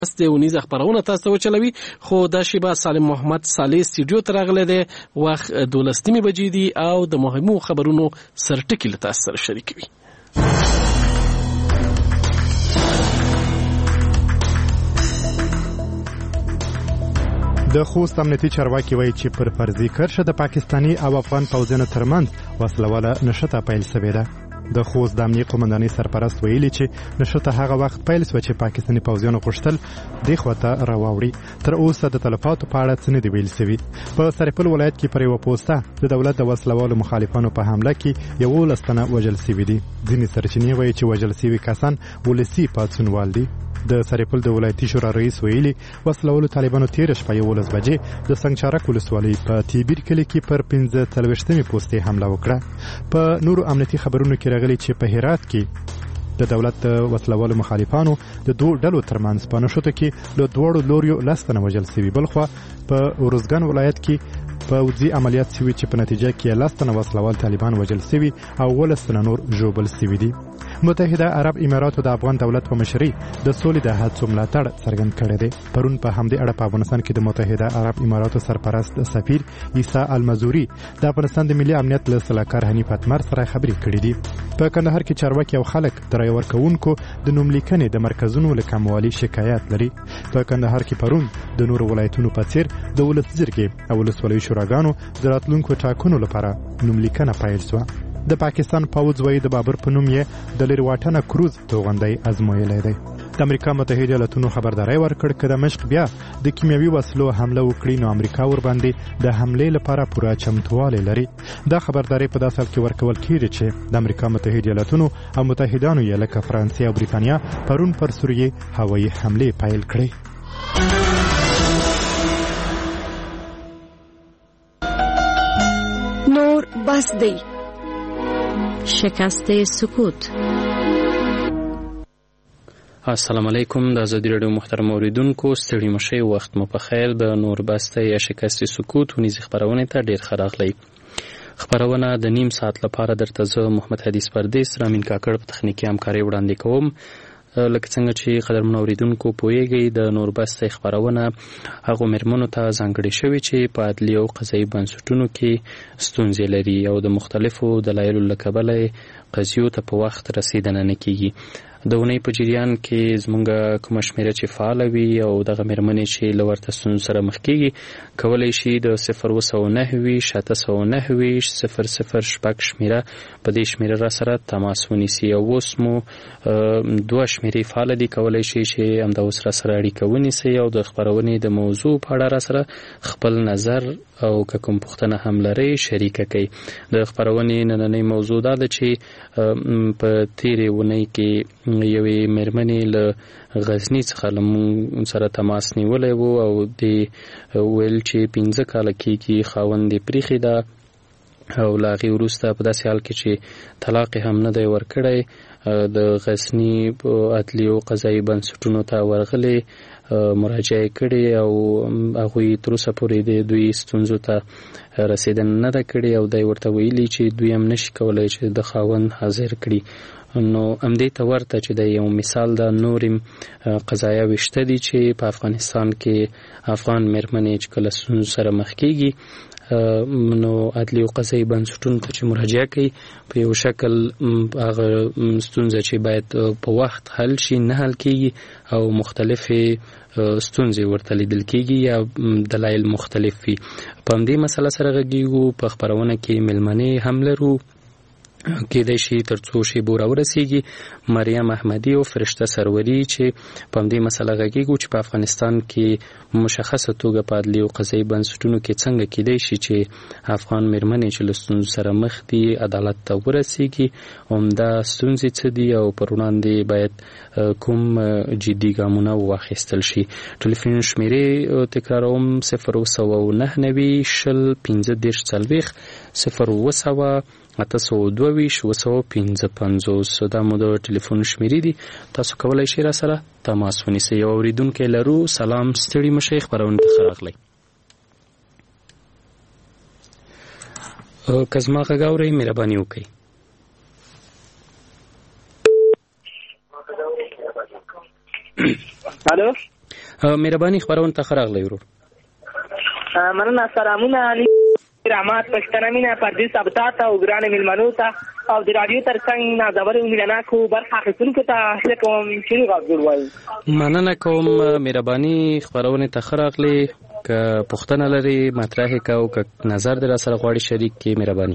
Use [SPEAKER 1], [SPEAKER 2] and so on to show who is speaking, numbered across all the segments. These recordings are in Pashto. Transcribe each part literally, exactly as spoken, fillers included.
[SPEAKER 1] است ونیزه خبرونه تاسو ته وچلوي خو دا شیبه سالم محمد صالح سټډیو ته راغلی دی وخت دولسمې بجې دي او د مهمو خبرونو سرټکی له تاسو سره شریکوي.
[SPEAKER 2] د خوست امنیتي چارواکي وایي چې پر فرضي کرښه د پاکستاني او افغان پوځونو ترمنځ وسلواله نښته پیل شوې ده. د خوست د امنیتي قومندانۍ سرپرست ویلي چې نښته هغه وخت پیل شوه چې پاکستاني پوځیانو غوښتل دې خواته راواوړي. تر اوسه د تلفاتو په اړه څه نه دي ویل شوي. په سرپل ولایت کې پر یوه پوسته د دولت د وسلوالو مخالفانو په حمله کې یولس تنه وژل شوي دي. ځینې سرچینې وایي چې وژل شوي کسان ولسي پاڅونوال دي. د سرپل د ولایتي شورا رئیس ویلي وسلوالو طالبانو تېره شپه یولس بجې د سنګچارک ولسوالۍ په تیبیر کلي کې پر پنځه څلوېښتمې پوستې حمله وکړه. په نورو امنیتي خبرونو کې راغلي چې په هرات کې د دولت د وسلوالو مخالفانو د دوه ډلو ترمنځ په نښتو کې له دواړو لوریو لس تنه وژل شوي. بلخوا په ارزګان ولایت کې پوځي عملیات شوي چې په نتیجه کې لس تنه وسلوال طالبان وژل شوي او ولس تنه نور ژوبل شوي دي. متحده عرب اماراتو د افغان دولت په مشرۍ د سولې د هڅو ملاتړ څرګند کړی دی. پرون په همدې اړه په افغانستان کې د متحده عرب اماراتو سرپرست سفیر عیسی المزوري د افغانستان د ملي امنیت له سلاکار حنیف اتمر سره خبرې کړې دي. په کندهار کې چارواکي او خلک د رای ورکوونکو د نوملیکنې د مرکزونو له کموالي شکایت لري. په کندهار کې پرون د نورو ولایتونو په څیر د ولس جرګې او ولسوالیو شوراګانو د راتلونکو ټاکنو لپاره نوملیکنه پیل شوه. د پاکستان پوځ وایي د بابر په نوم یې د لرې واټنه کروز توغندی ازمویلی دی. د امریکا متحده ایالاتونو خبرداری ورکړ که د مشق بیا د کیمیاوي وسلو حمله وکړي نو امریکا ورباندې د حملې لپاره پوره چمتووالی لري. دا خبرداری په داسې حال کې ورکول کېږي چې د امریکا متحده ایالاتونو او متحدانو یې لکه فرانسې او بریتانیا پرون پر سوریې هوایي حملې پیل کړې.
[SPEAKER 3] نور بس دی.
[SPEAKER 4] شکست سکوت.
[SPEAKER 5] السلام علیکم. د ازادي راډیو محترم اوریدونکو ستړي مشئ وخت مو په خیر. د نور بسته یا شکست سکوت ونیزي خبرونه ته ډیر ښه راغلی. خبرونه د نیم ساعت لپاره درته زه محمد حدیث پردیس رامین کاکړ په تخنیکي همکارۍ وړاندې کوم. لکه څنګه چې قدرمن اوریدونکو پوهیږئ د نور بسته خبرونه هغو مېرمنو ته ځانګړې شوي چې په عدلي او قضایي بنسټونو کې ستونزې لري او د مختلفو دلایلو له کبله قضیو ته په وخت رسیدنه نه کیږي. د اونۍ په جریان کې زموږ کومه شمېره چې فعاله وي او دغه مېرمنې چې له ورته ستونزو سره مخ کیږي کولی شي د صفر اوه سوه نهه ویشت اته سوه نهه ویشت صفر صفر شپږ شمېره په دې شمېره را سره تماس ونیسي. او اوس مو دوه شمېرې فعاله دي، کولی شي چې همدا اوس را سره اړیکه ونیسئ او د خپرونې د موضوع په اړه را سره خپل نظر او که کوم پوښتنه هم لرئ شریکه کړئ. د خپرونې نننۍ موضوع دا ده چې په تېرې اونۍ کې یوې مېرمنې له غزني څخه له موږ سره تماس نیولی و او دې ویل چې پنځه کاله کېږي خاوند یې پریښې ده او له هغې وروسته په داسې حال کې چې طلاق هم نه دی ورکړی د غزني عدلي او قضایي بنسټونو ته ورغلې مراجعه کړې او هغوی تر اوسه پورې د دوی ستونزو ته رسېدنه نه ده کړې او دی ورته ویلي چې دوی هم نشي کولی چې د خاوند حاضر کړي. نو همدې ته ورته چې د یو مثال د نورم قضایا وشته دي چې په افغانستان کې افغان مېرمنې چې کله ستونزو سره مخ کېږي نو عدلي او قضایي بنسټونو ته چې مراجعه کوي په یو شکل هغه ستونزه چې باید په وخت حل شي نه حل کېږي او مختلفې ستونزې ورته لیدل کېږي یا دلایل مختلف وي. په همدې مسله سره غږیږو. په خپرونه کې مېلمنې هم لرو، کېدای شي تر څو شیبو راورسیږي. مریم احمدي او فرشته سروري چې په همدې مسله غږیږو چې په افغانستان کې مشخصه توګه په عدلي او قضایي بنسټونو کې څنګه کېدای شي چې افغان مېرمنې چې له ستونزو سره مخ دي عدالت ته ورسیږي، همدا ستونزې څه دي او پر وړاندې باید کوم جدي ګامونه واخیستل شي. ټلیفون شمېرې تکراروم: صفر اوه سوه نهه نوي شل پنځه دېرش څلوېښت، صفر اوه سوه اته سوه دوه ویشت اوه سوه پنځه پنځوس. دا مو د ټلیفون شمېرې دي، تاسو کولی شئ را سره تماس ونیسئ. یو اورېدونکی لرو. سلام، ستړي مشئ، خپرونې ته ښه راغلی. که زما غږ اورئ مهرباني وکړئ.
[SPEAKER 6] الو
[SPEAKER 5] مهرباني خبرونه ته راغلی ورور.
[SPEAKER 3] مننه. سلامونه علي رحمت پښتنه مینا پردیس ابتات او ګران ملمنو ته او د رادیو ترڅنګ نازور میلاناکو برخه اخیستونکو ته هڅه کوم چې غږ جوړوي.
[SPEAKER 5] مننه کوم مهرباني خبرونه ته راغلی. که پښتنه لري مطرح کاو که نظر در سره غواړي شریک کی مهرباني.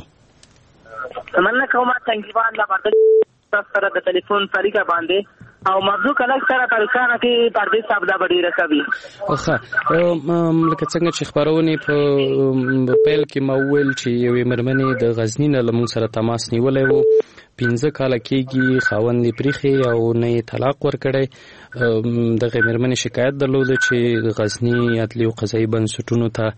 [SPEAKER 3] مننه کوم څنګه لا باندې سره د ټلیفون طریقه باندې او موضوع کله سره تلکانه کې پردیس صاحب دا ډیره کوي.
[SPEAKER 5] اوخه لکه څنګه چې خبرونه په پیل کې مول چې یوې مرمنې د غزنی نه لمون سره تماس نیولې وو. پنځه کاله کېږي خاوند پریخي او نه طلاق ورکړي. دغه مرمنې شکایت درلوده چې غزنی عدلي او قضایي بنسټونو ته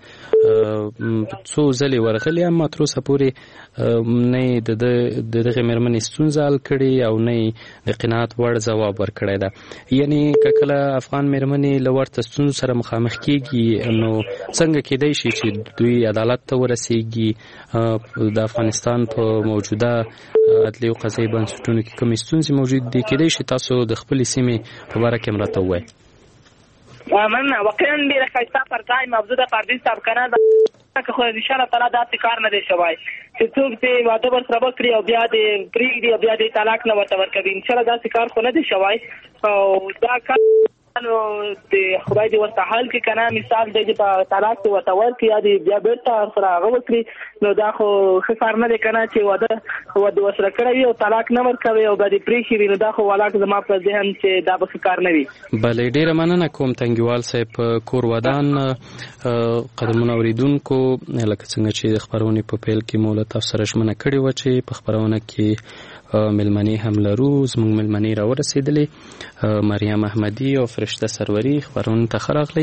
[SPEAKER 5] څو ځلې ورغلي اما تر اوسه پورې نه د دغه مرمنې ستونزه حل کړي او نه د قناعت وړ ځواب ورکړی ده. یعنی که کله افغان مرمنې له ورته ستونزو سره مخامخ کېږي نو څنګه کېدای شي چې دوی عدالت ته ورسېږي؟ د افغانستان په موجوده عدلي او قضایي بنسټونو کې کومې ستونزې موجود دي؟ کېدای شي تاسو د خپلې سیمې په باره کې راته ووایئ.
[SPEAKER 3] مننه. واقعا ډېره ښایسته پرځای موضوع ده پردیس صاحب که نه که خو انشاءالله تعالی داسې کار نه دی شوی چې څوک دې واده ورسره وکړي او بیا دې پرېږدي او بیا دې طلاق نه ورته ورکوي. انشاءالله داسې کار خو نه دی شوی او دا کار نو د خدای دې ورته حل کړي که نه. مثال دی چې په طلاق دې ورته ورکړي یا دې بیا بېرته ورسره هغه وکړي نو دا خو ښه کار نه دی که نه چې واده واده ورسره کړی وي او طلاق نه ورکوي او بیا دې پرېښي وي نو دا خو ولاک زما په ذهن چې دا به ښه کار نه وي.
[SPEAKER 5] بله ډېره مننه کوم تنګیوال صاحب. کور ودان قدمونه اورېدونکو لکه څنګه چې د خپرونې په پیل کې مو له تاسو سره ژمنه کړې وه چې په خپرونه کې ملمنې هم لرو. زموږ ملمنې را ورسېدلې مریم احمدي او فرشته سروري خبرونه ته ښه راغلی.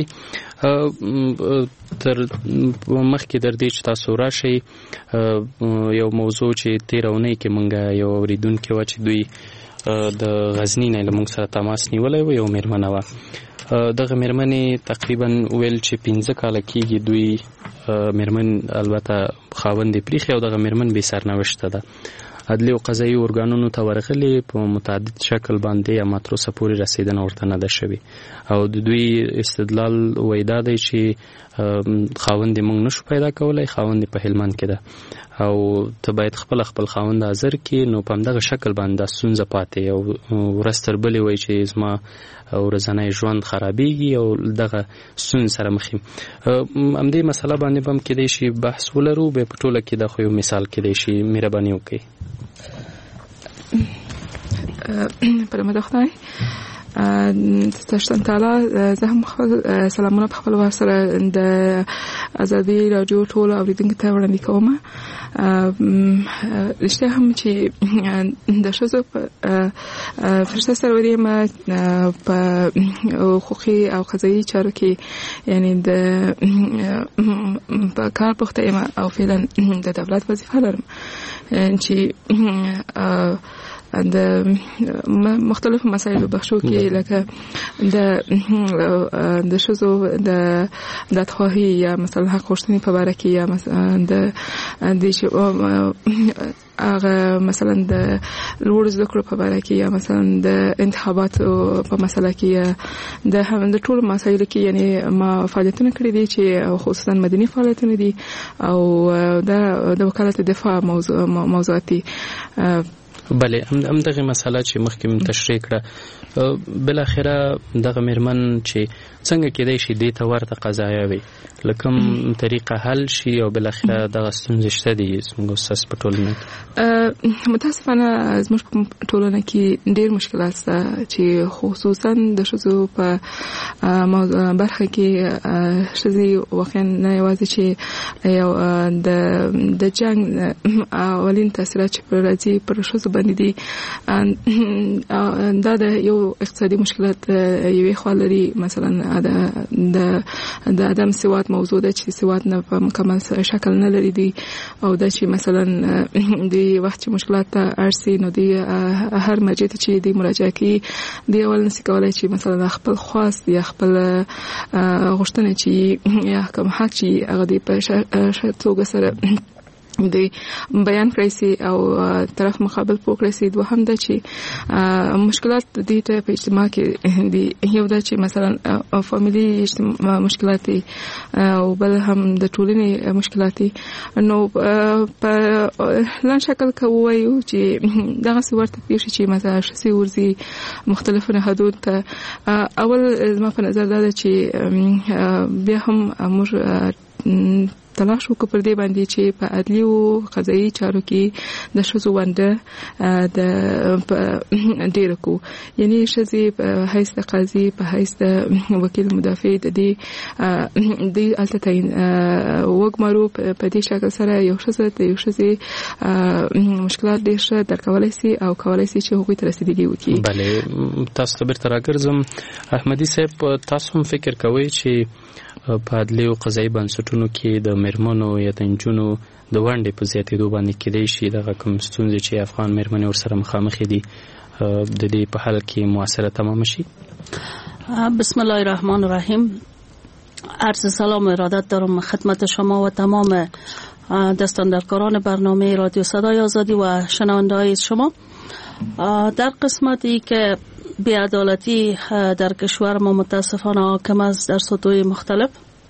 [SPEAKER 5] تر مخکې در دې چې تاسو راشئ یو موضوع چې تېره اونۍ کې مونږ یو اورېدونکې وه چې دوی د غزني نه له مونږ سره تماس نیولی و. یو مېرمنه وه. دغه مېرمنې تقریبا ویل چې پنځه کاله کېږي دوی مېرمن البته خاوند یې پریښی او دغه مېرمن بې سرنوشته ده. عدلي او قضایي ارګانونو ته ورغلي په متعدد شکل باندې اما تر اوسه پورې رسېدنه ورته نه ده شوې او د دوی استدلال وایي دا دی چې خاوند یې موږ نشو پیدا کولی. خاوند یې په هلمند کې ده او ته باید خپله خپل خاوند حاضر کړي. نو په همدغه شکل باندې دا ستونزه پاتې او ورځ تر بلې وایي چې زما ورځنی ژوند خرابېږي او دغه ستونزې سره مخ یم. همدې مسله باندې به هم کېدای شي بحث ولرو. بیا په ټوله کې دا خو یو مثال کېدای شي. مهرباني وکړئ.
[SPEAKER 4] پرمده خدای تشتن تعالی زه هم خپل سلامونه په خپل واسره د ازادي راډیو ټول اوریدونکو ته وړاندې کوم. رښتیا هم چې د ښځو فرشته سروري ما په حقوقي او قضایي چارو کې یعنی د په کار پوښتنه یم او فعلا د دولت وظیفه لرم چې د مختلفو مسایلو بخشو کې لکه د د ښځو د د خواهی یا مثلا حق غوښتنې په اړه کې یا مثلا د د هغه مثلا د لوړ زده کړو په اړه کې یا مثلا د انتخاباتو په مسله کې د هم د ټول مسایلو کې یعنی ما فعالیتونه کړې دي چې خصوصا مدني فعالیتونه دي او د وکالت دفاع موضوع موضوعاتي.
[SPEAKER 5] بله هم دغه مسله چې مخکې من تشریح کړه بل اخره دغه مېرمن چې څنګه کېدای شي دې ته ورته قضایه وي لکه طریقه حل شي او بل اخره دغه ستونزې شته دي زموږ استاد په ټولنه کې؟
[SPEAKER 4] متاسفانه زموږ په ټولنه کې ډېر مشکلات شته چې خصوصا د ښځو په برخه کې ښځې واقعا نه یوازې چې یو د د جنګ اولین تاثیرات چې پر راځي پر ښځو باندې دي دا د یو اقتصادي مشکلات یوې خوا لري. مثلا د د عدم سواد موضوع ده چې سواد نه په مکمل شکل نه لري دي او دا چې مثلا د وخت چې مشکلات ته ارسي نو دی هر مرجع چې دی مراجعه کوي دی اول نسی کولای چې مثلا خپل خواست یا خپل غوښتنه چې یا کوم حق چې هغه دی په توګه سره د بیان کړی سي او طرف مقابل پوکړی سي. دوهم دا چې مشکلات د دې ته په اجتماع کې دي، یو دا چې مثلا فامیلی مشکلات او بل هم د ټولنې مشکلات. نو په لن شکل کوي چې دغه څورته پیښ چې مثلا شسي ورزي مختلفو نهادونو ته. اول زما په نظر دا چې بیا هم موږ تلاش وکړو پر دې باندې چې په عدلي او قضایي چارو کې د ښځو ونډه د ډېر کو، یعنی ښځې په حیث د قاضي، په حیث د وکیل مدافع د دې د الته تعین وګمارو. په دې شکل سره یو ښځه د یو ښځې مشکلات ډېر ښه درک کولای شي او کولای شي چې هغوی ته رسیدګي وکړي.
[SPEAKER 5] بله، تاسو ته بیرته راګرځم. احمدي صاحب، تاسو هم فکر کوئ چې په عدلي او قضایي بنسټونو کې د میرمنو یا د نجونو د ونډې په زیاتېدو باندې کېدای شي دغه کوم ستونزې چې افغان میرمنې ورسره مخامخ دي د دې په حل کې مؤثره تمام شي؟
[SPEAKER 6] بسم الله الرحمن الرحیم. عرض سلام و ارادت دارم خدمت شما و تمام دستاندرکاران برنامه رادیو صدای آزادی و شنونده‌های شما. در قسمتی که بی‌عدالتی در کشور ما متاسفانه حاکم است در سطوح مختلف،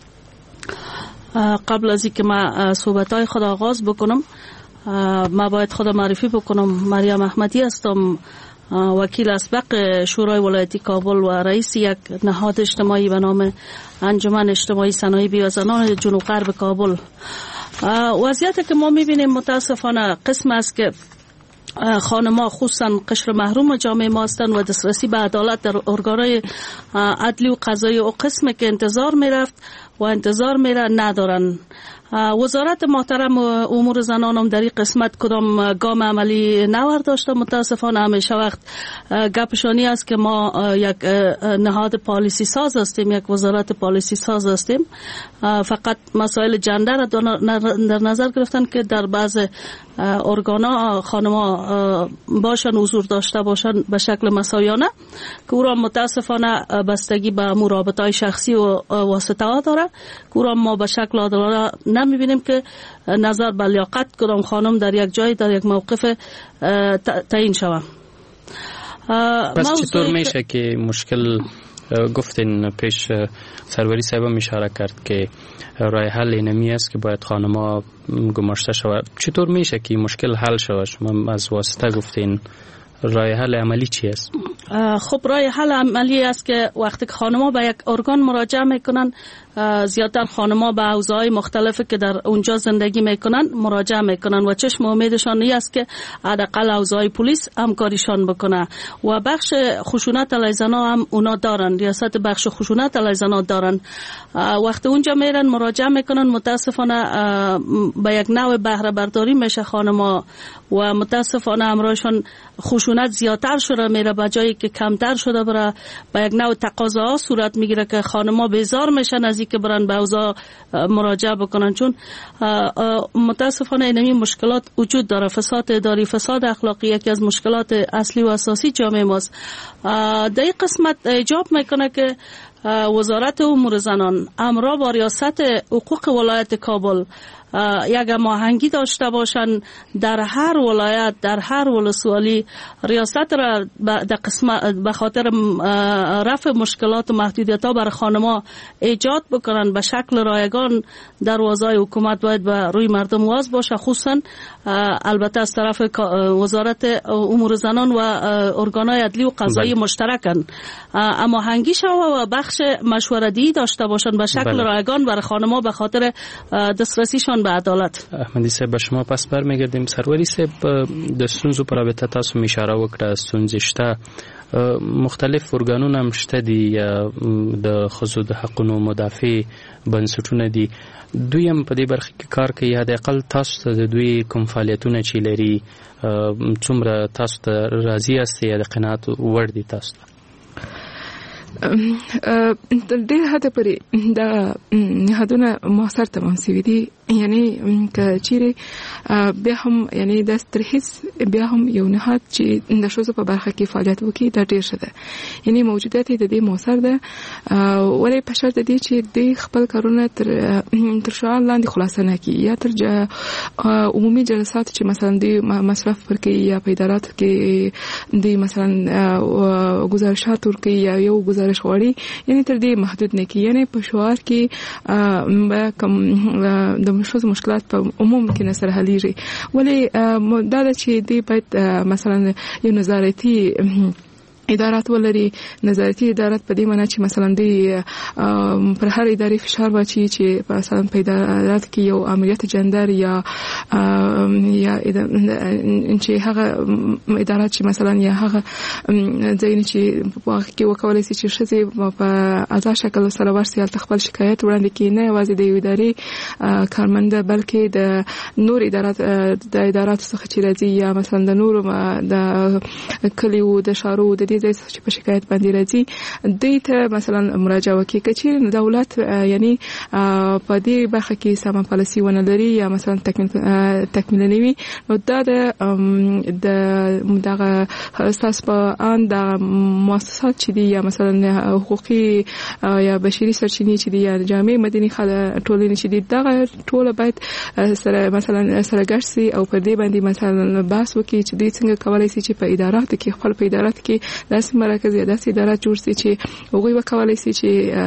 [SPEAKER 6] قبل از اینکه ما صحبت‌های خود آغاز بکنم، ما باید خود معرفی بکنم. مریم احمدی هستم، وکیل اسبق شورای ولایتی کابل و رئیس یک نهاد اجتماعی به نام انجمن اجتماعی صنایع و زنان جنوب غرب کابل. وضعیتی که ما می‌بینیم متاسفانه قسم است که خانم‌ها خصوصا قشر محروم جامعه ما هستند و دسترسی به عدالت در ارگان‌های عدلی و قضایی و قسم که انتظار میرفت و انتظار میره ندارن. وزارت محترم امور زنان هم در این قسمت کدام گام عملی نورداشته. متاسفانه همیشه وقت گپشانی است که ما یک نهاد پالیسی ساز هستیم، یک وزارت پالیسی ساز هستیم. فقط مسائل جندر را در نظر گرفتن که در بعض ارگانا خانم‌ها باشن حضور داشته باشن به شکل مساویانه، که او را متاسفانه بستگی به مرابطه‌های شخصی و واسطه ها داره، که او را ما به شکل عادلانه نمی‌بینیم که نظر به لیاقت کدام خانم در یک جای در یک موقف تعیین شود.
[SPEAKER 5] پس چطور میشه که مشکل گفتین پیش سروری صاحب هم اشاره کرد که راه حل اینمی است که باید خانم‌ها گماشته شود، چطور میشه که مشکل حل شود؟ شما از واسطه گفتین، راه حل عملی چی است؟
[SPEAKER 6] خب راه حل عملی است که وقتی که خانم‌ها به یک ارگان مراجعه میکنن، زیادتر خانم‌ها به حوزه‌های مختلفی که در اونجا زندگی میکنن مراجعه میکنن و چشم امیدشان این است که حداقل حوزه‌های پلیس همکاریشان بکنه و بخش خشونت علیه زنان هم اونا دارن، ریاست بخش خشونت علیه زنان دارن. وقتی اونجا میرن مراجعه میکنن، متاسفانه به یک نوع بهره برداری میشه خانم‌ها و متاسفانه امرایشان خشونت زیادتر شده میره به جایی که کمتر شده بره. به یک نوع تقاضاها صورت میگیره که خانم‌ها بیزار میشن از که برن به اوضاع مراجعه بکنن، چون متاسفانه اینمی مشکلات وجود داره. فساد اداری، فساد اخلاقی یکی از مشکلات اصلی و اساسی جامعه ماست. در این قسمت ایجاب میکنه که وزارت امور زنان امرا با ریاست حقوق ولایت کابل یک هماهنگی داشته باشن در هر ولایت، در هر ولسوالی ریاست را در قسمت به خاطر رفع مشکلات و محدودیت‌ها برای خانم‌ها ایجاد بکنن به شکل رایگان. دروازه‌های حکومت باید به روی مردم واز باشه، خصوصا البته از طرف وزارت امور زنان و ارگان‌های عدلی و قضایی مشترکن هماهنگی شود و بخش مشورتی داشته باشن به شکل رایگان برای خانم‌ها به خاطر دسترسیشان به عدالت.
[SPEAKER 5] احمدی صاحب به شما پس برمیگردیم. سروری صاحب د ستونزو په رابطه تاسو اشاره وکړه، ستونزې شته، مختلف ارګانونه هم شته دي یا د ښځو د حقونو مدافع بنسټونه دي، دوی هم په دې برخه کې کار کوي. حداقل تاسو ته د دوی کوم فعالیتونه چې لري څومره تاسو ته راضي یاست یا د قناعت وړ دي تاسو ته؟
[SPEAKER 4] ډېر حده پورې دا نهادونه موثر تمام شوي دي یعنی که چیرې بیا هم یعنی د سترهیس بیا هم یو نهاد چې د شوزو په برخه کې فعالیت وکړي دا ډیر ښه ده. یعنی موجودیت د دې موثر ده ولې په شرط دی چې د خپل کارونه تر تر شعار لاندې خلاصه نه کړي یا تر عمومي جلسات چې مثلا د مصرف پر کې یا په ادارات کې د مثلا گزارشات ورکړي یا یو گزارش غواړي یعنی تر دې محدود نه کړي. یعنی په شعار کې به کم د مشکل مشکلات په عموم کې نسر حلیږي ولې دا چې دی باید مثلا یو نظارتي ادارات ولري. نظارتي ادارات په دې معنی چې مثلا دی پر هر ادارې فشار واچي چې مثلا په ادارات کې یو امنیت جندر یا یا چې هغه ادارات چې مثلا یا هغه ځین چې په کې وکولای شي چې شزه په ازاد شکل سره ورسي خپل شکایت وړاندې کړي نه یوازې د ادارې کارمند بلکې د نور ادارات د ادارات څخه چې راځي یا مثلا د نور د کلیو د شارو د دې چې په شکایت باندې راځي دوی ته مثلا مراجعه وکړي چې دولت یعنی په دې برخه کې سم پالیسي ونه لري یا مثلا تکمیل تکمیل نه وي نو دا د دغه اساس په ان د مؤسسات چې دي یا مثلا حقوقي یا بشري سرچینې چې دي یا جامع مدني ټولنې چې دي دغه ټول باید سره مثلا سره ګرځي او په دې باندې مثلا بحث وکړي چې دوی څنګه کولای شي چې په ادارات کې خپل په ادارات کې داسې مرکز یا داسې ادارات جوړ شي چې هغوی وکولای شي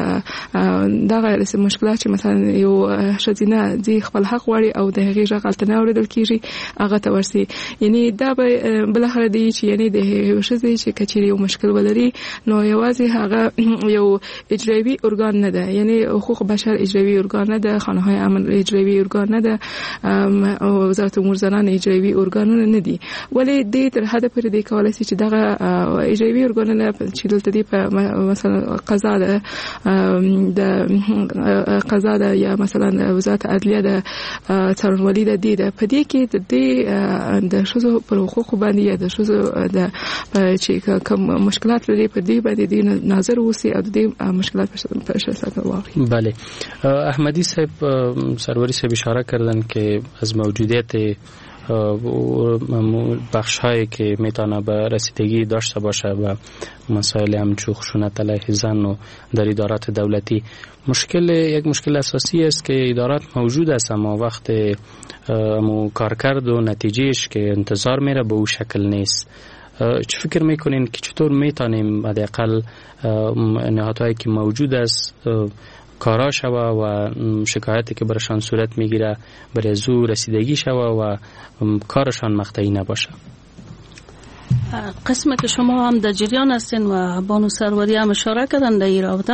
[SPEAKER 4] چې دغه مشکلات چې مثلا یو شذینه ځي خپل حق غواړي او د هغې غږ هلته نه اورېدل کېږي هغه ته ورسي. یعنی دا به بالاخره دی چې یعنی د ښځې چې که چېرې یو مشکل ولري نو یوازې هغه یو اجرایوي ارګان نه ده یعنی حقوق بشر اجرایوي ارګان نه ده خانه‌های امن اجرایوي ارګان نه ده او وزارت امور زنان اجرایوي ارګانونه نه دي ولې دې تر حده پورې دی کولای شي چې دغه اجرایوي ارګانونه چې دلته دی په مثلا قضا ده د قضا ده یا مثلا وزارت عدلیه ده څارنوالي ده دی ده په دې کې د دې د ښځو پر حقوقو باندې یا د ښځو د چې کوم مشکلات لري په دې باندې د نظر وسی او د دې مشکلات په شخصیت واقعي.
[SPEAKER 5] بله احمدی صاحب سروری صاحب اشاره کردن که از موجودیت بخش هایی که میتونه به رسیدگی داشته باشه و مسائل همچون خشونت علیه زن و در ادارات دولتی مشکل یک مشکل اساسی است که ادارات موجود است اما وقت مو کارکرد و نتیجهش که انتظار میره به او شکل نیست. چه فکر میکنین که چطور میتونیم حداقل نهادهایی که موجود است کارا شوه و شکایتی که برشان صورت میگیره برای زو رسیدگی شوه و کارشان مقطعی نباشه؟
[SPEAKER 6] قسم که شما هم در جریان هستین و بانو سروری هم اشاره کردن در این رابطه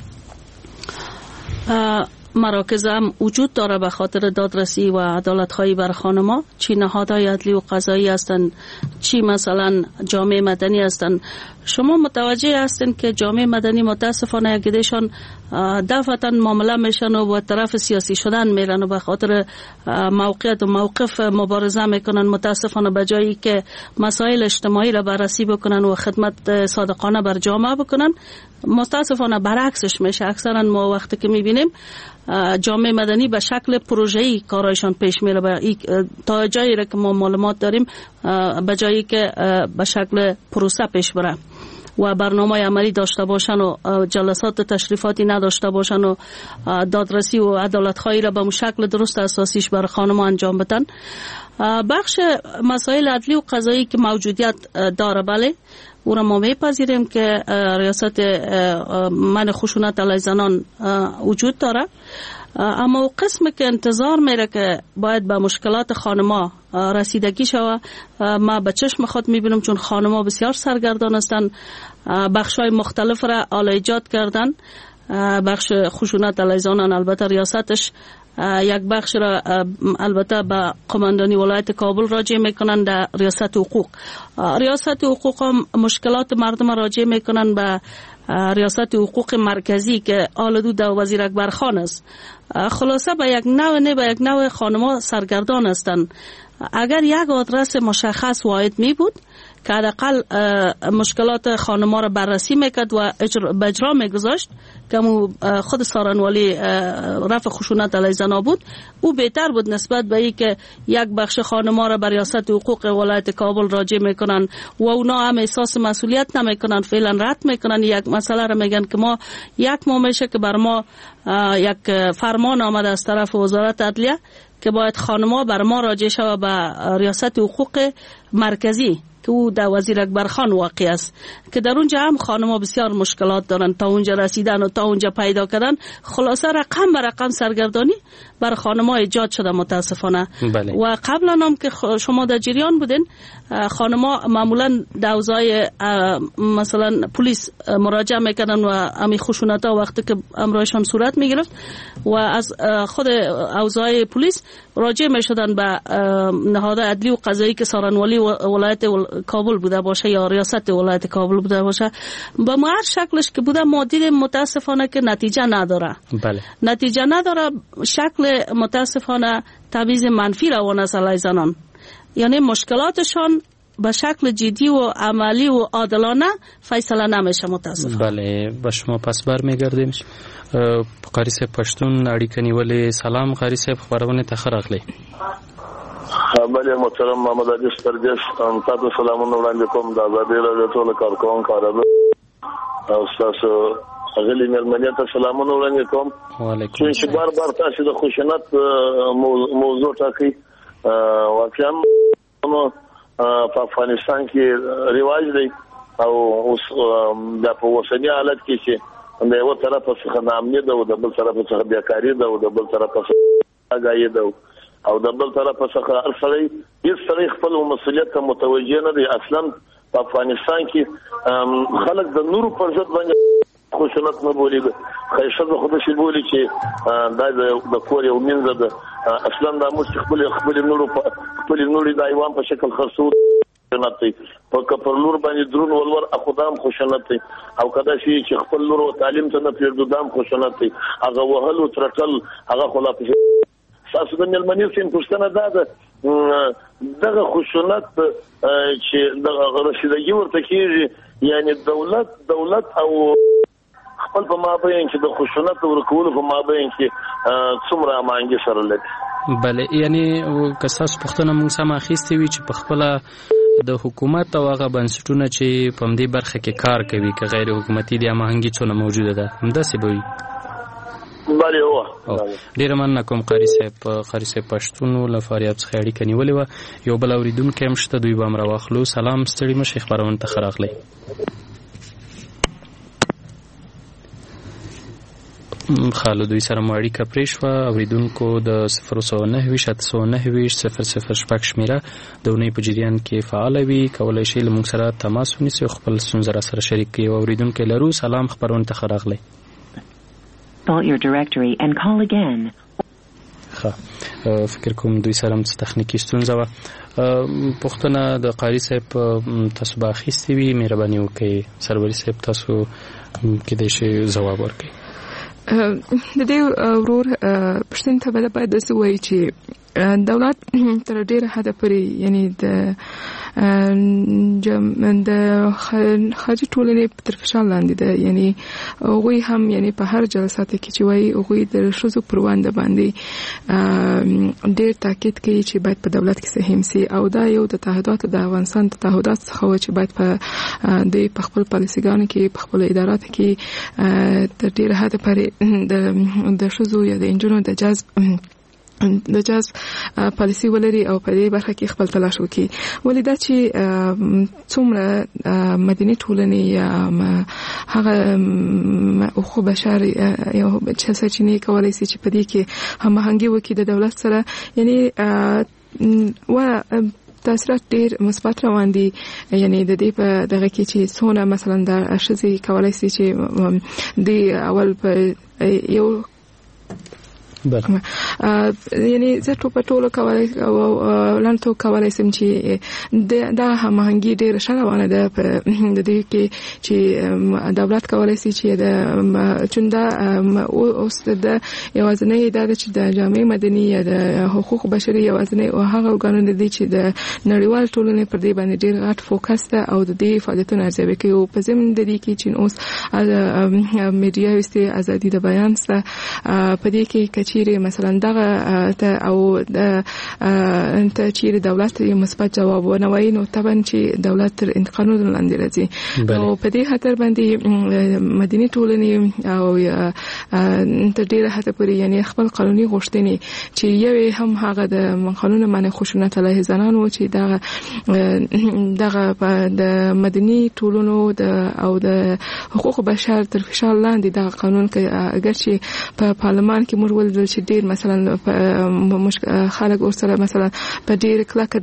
[SPEAKER 6] مراکز هم وجود داره به خاطر دادرسی و عدالت خواهی بر خانما چی نهادهای عدلی و قضایی هستند چی مثلا جامعه مدنی هستند. شما متوجه هستین که جامعه مدنی متاسفانه یکیشان دفعتا معامله میشن و به طرف سیاسی شدن میرن و به خاطر موقعیت و موقف مبارزه میکنن متاسفانه به جایی که مسائل اجتماعی را بررسی بکنن و خدمت صادقانه بر جامعه بکنن متاسفانه برعکسش میشه. اکثرا ما وقتی که میبینیم جامعه مدنی به شکل پروژه‌ای کارایشان پیش میره تا جایی را که ما معلومات داریم به جایی که به شکل پروسه پیش بره و برنامه عملی داشته باشن و جلسات تشریفاتی نداشته باشن و دادرسی و عدالت خواهی را به شکل درست اساسیش بر خانم انجام بدن. بخش مسائل عدلی و قضایی که موجودیت داره بله او را ما میپذیریم که ریاست من خشونت علیه زنان وجود داره اما قسم که انتظار میره که باید به مشکلات خانما رسیدگی شوه ما به چشم خود میبینم چون خانما بسیار سرگردان هستند بخشای مختلف را آلا ایجاد کردن. بخش خشونت علیه زنان البته ریاستش یک بخش را البته به قماندانی ولایت کابل راجع میکنن در ریاست حقوق. ریاست حقوق هم مشکلات مردم راجع میکنن به ریاست حقوق مرکزی که آلدو در وزیر اکبر خان است. خلاصه به یک نوع نه به یک نوع خانما سرگردان هستند. اگر یک آدرس مشخص واحد می بود که حداقل مشکلات خانم‌ها را بررسی میکرد و به اجرا میگذاشت که خود سارنوالی رفع خشونت علیه زنان بود، او بهتر بود نسبت به این که یک بخش خانم‌ها را بر ریاست حقوق ولایت کابل راجع میکنن و اونا هم احساس مسئولیت نمیکنن، فعلا رد میکنن یک مسئله را، میگن که ما یک ماه میشه که بر ما یک فرمان آمده از طرف وزارت عدلیه که باید خانم‌ها بر ما راجع شود به ریاست حقوق مرکزی که او در وزیر اکبر خان واقع است، که در اونجا هم خانم‌ها بسیار مشکلات دارن تا اونجا رسیدن و تا اونجا پیدا کردن. خلاصه رقم به رقم سرگردانی بر خانم‌ها ایجاد شده متاسفانه. بله. و قبلا هم که شما در جریان بودین، خانم‌ها معمولا در اوضاع مثلا پلیس مراجعه میکردن و امی خشونت‌ها وقتی که امرایشان صورت میگرفت و از خود اوضاع پلیس راجع میشدن به نهادهای عدلی و قضایی که سارنوالی ولایت کابل بوده باشه یا ریاست ولایت کابل بوده باشه، با هر شکلش که بوده ما دیدیم متاسفانه که نتیجه نداره. بله. نتیجه نداره. شکل متاسفانه تبعیض منفی روان است علیه زنان، یعنی مشکلاتشان به شکل جدی و عملی و عادلانه فیصله نمیشه متاسفانه.
[SPEAKER 5] بله، با شما پس برمیگردیم. قاری صاحب پښتون اړیکه نیولې. سلام قاری صاحب، خبرونه ته راغلی.
[SPEAKER 7] بله محترم محمد علی سترګش، تاسو سلامونه وړاندې کوم. د آزادۍ راډیو ټول کارکونکو کارونه او تاسو غلي مېلمنې ته سلامونه وړاندې کوم. وعلیکم چې بار بار تاسو د خشونت موضوع ټاکئ. واقعا په افغانستان کې رواج دی او اوس د په اوسنی حالت کې چې د یو طرف څخه نامني ده او د بل طرف څخه بیکاری ده او د بل طرف څخه غایې ده او د بل طرف څخه ارسلې هیڅ سره خپل مسؤلیت ته متوجه نه دي. اصلا په افغانستان کې خلک د نورو پر ضد باندې خشونت نه بولي، خیشت به خود شي بولي چې دا د کور یو منځ ده. اصلا دا موږ خپل خپل نورو خپل نورو د ایوان په شکل خرڅو خشونت دی، په کپر لور باندې درون ولور اخدام خشونت دی، او کدا شي چې خپل لور تعلیم ته نه پیردو دام خشونت دی، هغه وهلو ترټل هغه خلاف تاسو د ملمنې سیم پښتنه ده دغه خشونت چې د رسیدګي ورته کیږي، یعنی دولت دولت او خپل په مابین کې د خشونت ورکول په مابین کې څومره مانګي سره لګي.
[SPEAKER 5] بله، یعنی کساس پښتنه موږ سم اخیستې وي چې په خپل د حکومت او هغه بنسټونه چې په دې برخه کې کار کوي که غیر حکومتي دي هماهنګي څونه موجوده ده همداسې به وي.
[SPEAKER 7] بله هو
[SPEAKER 5] ډیره مننه کوم قاری صاحب. قاری صاحب پښتون له فاریاب څخه اړیکه نیولې وه. یو بل اورېدونکی هم شته، دوی به هم راواخلو. سلام، ستړي مه شئ، خپرونې ته ښه راغلی. خالو دوی سره مو اړیکه پرې شوه. اورېدونکو د صفر سوه نهه ویشت اته سوه نهه ویشت صفر صفر شپږ شمېره د اونۍ په جریان کې فعاله وي، کولی شئ له موږ سره تماس ونیسئ او خپل ستونزه را سره شریک کړئ. یو اورېدونکی لرو. سلام، خپرونې ته ښه راغلی.
[SPEAKER 8] your directory and call again.
[SPEAKER 5] ښه، فکر کوم دوی سره هم څه تخنیکي ستونزه وه. پوښتنه د قاري صاحب تاسو به اخیستې وي، مهرباني وکړئ سروري صاحب تاسو کېدای شي ځواب ورکړئ.
[SPEAKER 4] د دې ورور پښتون ته به باید داسې ووایي چې دولت تر ډېره حده پورې یعنی د د خارجي ټولنې تر فشار لاندې ده، یعنی هغوی هم یعنی په هر جلساتو کې چې وایي هغوی د ښځو پر ونډه باندې ډېر تاکید کوي چې باید په دولت کې سهم سي، او دا یو د تعهداتو د افغانستان د تعهداتو څخه و چې باید په دوی په خپل پالیسیګانو کې په خپلو اداراتو کې تر ډېره حده پورې د ښځو یا د نجونو د جذب د جذب پالیسي ولري او په دې برخه کې خپل تلاش وکړي. ولې دا چې څومره مدني ټولنې یا هغه حقوق بشر یو چې سرچینې کولی شي چې په دې کې هماهنګي وکړي د دولت سره، یعنی و تاثیرات ډېر مثبت روان دي. یعنی د دې په دغه کې چې څونه مثلا د ښځې کولی شي چې د اول په یو یعنی زه ټوپه ټوله کولای او لنټو کولای سم چې دا هماهنګي ډېر شروانه ده په د دې کې چې دولت کولای شي چې د چوندا اوس د یوازنی اداره چې د جامع مدني یا د حقوق بشري یوازنی او هغه ورګانونه دي چې د نړیوال ټولنې پر دې باندې ډېر غټ فوکس ده او د دې فعالیتونه ارزوي کوي او په ضمن د دې کې چې اوس میډیا وستي ازادي د بیان سره په دې کې کچيري مثلا دغه او د ته چې دولت یې مثبت جواب ونوي نو طبعا چې دولت تر انتقادونو لاندې راځي او په دې خاطر باندې مدني ټولنې او تر ډیره حتی پورې یعنی خپل قانوني غوښتنې چې یو هم هغه د قانون باندې خشونت علیه زنانو چې دغه دغه د مدني ټولنو د او د حقوق بشر تر فشار لاندې دغه قانون کې اگر چې په پارلمان کې موږ ولدل چې ډیر مثلا خلک ورسره مثلا په ډیر کلکه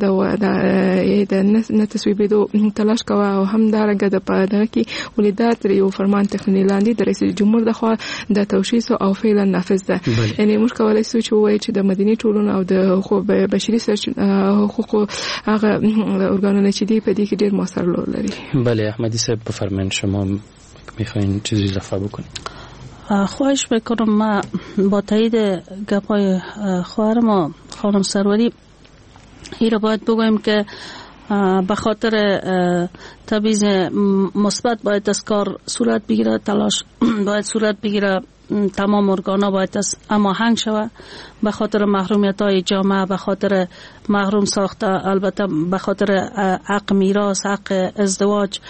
[SPEAKER 4] د نه تصویبېدو تلاش کوي او هم دا رنګه د پدغه کې ولیدات یو فرمان تخنی لاندې د رئیس جمهور د خوا د توشیح او فعلا نافذ ده یعنی موږ کولای شو چې وایي چې د مدني ټولنو او د حقوق بشري حقوق هغه ارګانونه چې دی په دې کې ډیر موثر رول لري.
[SPEAKER 5] بله احمدی صاحب بفرمایید شما میخواین چیزی اضافه بکنید؟
[SPEAKER 6] خواهش میکنم ما با تایید گپای خواهر ما خانم سروری این را باید بگویم که به خاطر تبعیض مثبت باید از کار صورت بگیره، تلاش باید صورت بگیره، تمام ارگانا باید از هماهنگ شود به خاطر محرومیت های جامعه، به خاطر محروم ساخته، البته به خاطر حق میراث، حق ازدواج،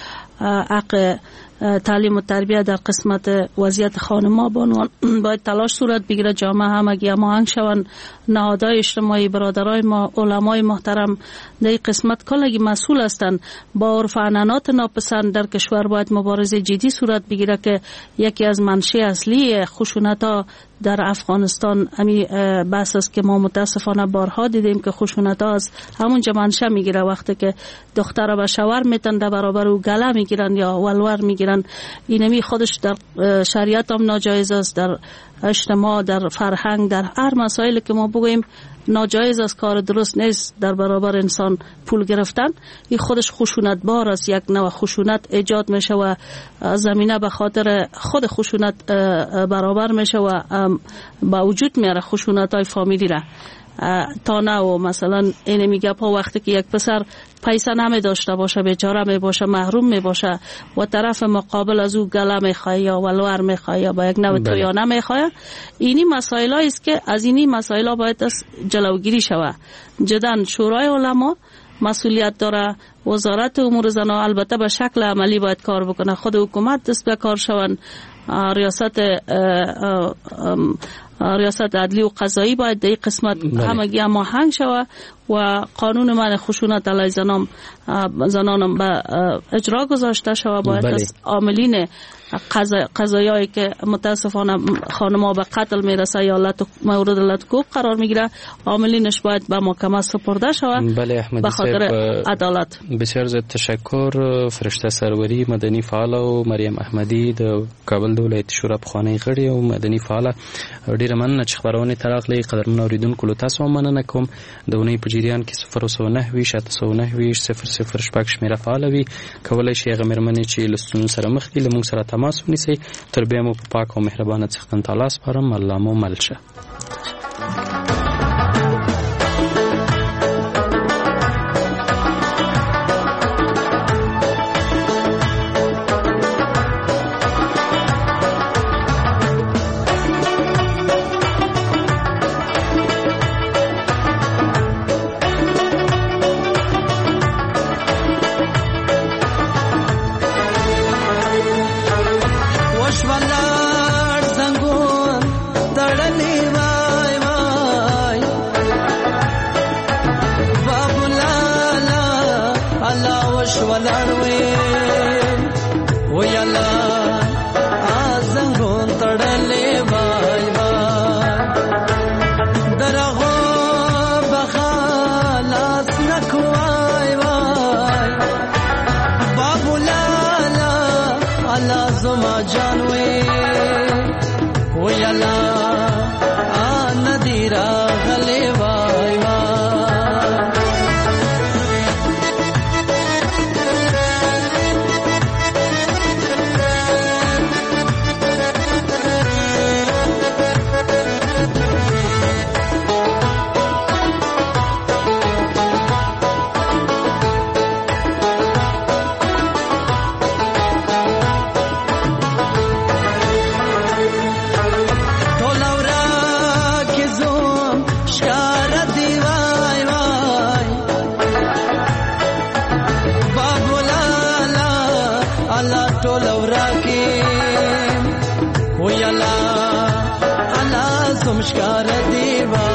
[SPEAKER 6] حق تعلیم و تربیت در قسمت وضعیت خانم‌ها بانوان باید تلاش صورت بگیره، جامعه همگی هماهنگ شوند، نهادهای اجتماعی، برادرای ما، علمای محترم در این قسمت کلگی مسئول هستند. با عرف عنعنات ناپسند در کشور باید مبارزه جدی صورت بگیره که یکی از منشأ اصلی خشونت‌ها در افغانستان امی بحث است که ما متاسفانه بارها دیدیم که خشونت ها از همونجا منشأ میگیره. وقتی که دختر به شوهر میتن در برابر او گله میگیرن یا ولور میگیرن، اینمی خودش در شریعت هم ناجایز است، در اجتماع، در فرهنگ، در هر مسائلی که ما بگوییم ناجایز است، کار درست نیست در برابر انسان پول گرفتن، این خودش خشونت بار است، یک نوع خشونت ایجاد میشه و زمینه به خاطر خود خشونت برابر میشه و با وجود میاره خشونت های فامیلی را. تا نه و مثلا اینه میگه پا وقتی که یک پسر پیسه نمی داشته باشه، بیچاره می باشه، محروم می باشه و طرف مقابل از او گله می خواهی یا ولور می خواهی یا با یک نوع تویانه می خواهی، اینی مسائل است که از اینی مسائل باید جلوگیری شود. جدا شورای علما مسئولیت داره، وزارت امور زنان البته به شکل عملی باید کار بکنه، خود حکومت دست به کار شون، ریاست ریاست عدلی و قضایی باید در این قسمت همگی هماهنگ شود و قانون منع خشونت علیه زنان زنانم به اجرا گذاشته شود. باید از عاملین قضایایی که متاسفانه خانم‌ها به قتل میرسه یا مورد لطکوب قرار میگیره، عاملینش باید به محکمه سپرده شود.
[SPEAKER 5] بله
[SPEAKER 6] به خاطر عدالت.
[SPEAKER 5] بسیار زیاد تشکر فرشته سروری، مدنی فعال، او مریم احمدی د کابل د ولایت شورا پخوانی غړي او مدني فعال. ډیره مننه چې خبرونه تراغلي. قدرمن اوریدونکو له تاسو مننه کوم. د ونې په جریان کې صفر صفر نه وي شاته صفر نه وي صفر صفر شپږ شمیره فعال وي. کولای شي هغه مرمنې چې لستون سره مخ دي لمون سره تماس ونیسي. تر بیا مو په پاک او مهربانه څښتن تعالی سپارم. الله مو ملشه.
[SPEAKER 9] Janwe, oh yalla, ah nadira. مشکار دیوا